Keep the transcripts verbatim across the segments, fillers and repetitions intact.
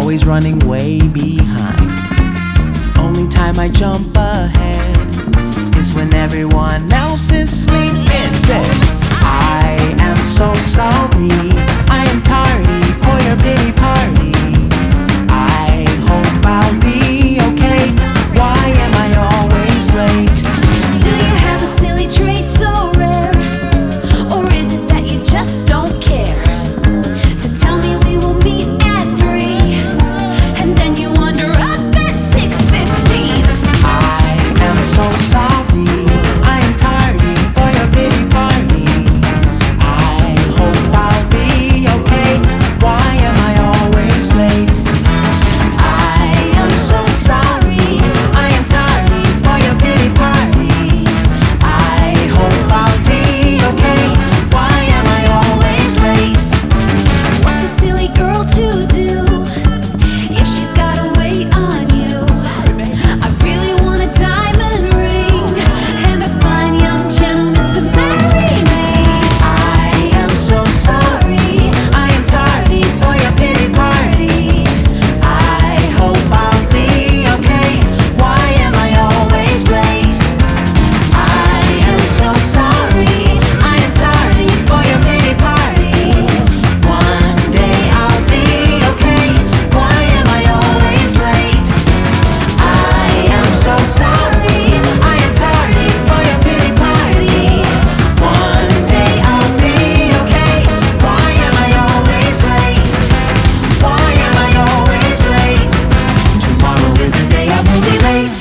always running way behind. Only time I jump ahead is when everyone else is sleeping dead. I am so sorry, I am tardy for your pity party. I hope I'll be okay. Why am I always late? Do you have a silly trait so rare? Or is it that you just don't care? To tell me we will meet at three, and then you wander up at six fifteen. I am so sorry, I am tardy for your pity party. I hope I'll be okay. Why am I always late? I am so sorry, I am tardy for your pity party. I hope I'll be okay. Why am I always late? What's a silly girl to do if she's gotta wait on you? I really want a diamond ring and a fine young gentleman to marry me. I am so sorry, I am tardy for your pity party. I hope I'll be okay. Why am I always late? I am so sorry, I am tardy for your pity party. One day I'll be okay. Why am I always late? I am so sorry, I am tardy for your pity party. One day I'll be okay. Why am I always late? Why am I always late? Tomorrow is the day I will be late.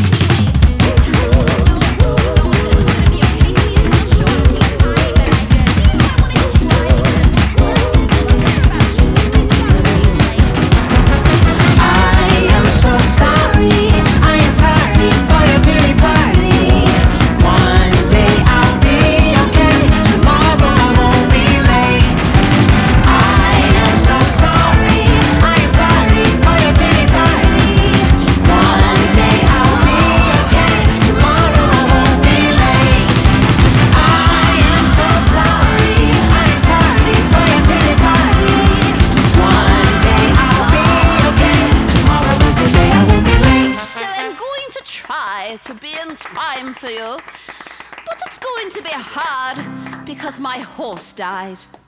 I am so sorry, I am tardy for your pity party. One day I'll be okay. Tomorrow I won't be late. I am so sorry, I am tardy for your pity party. One day I'll be okay. Tomorrow I won't be late. I am so sorry, I am tardy for your pity party. One day I'll be okay. Tomorrow is the day I will be late. I'm going to try to be in time for you, but it's going to be hard because my horse died.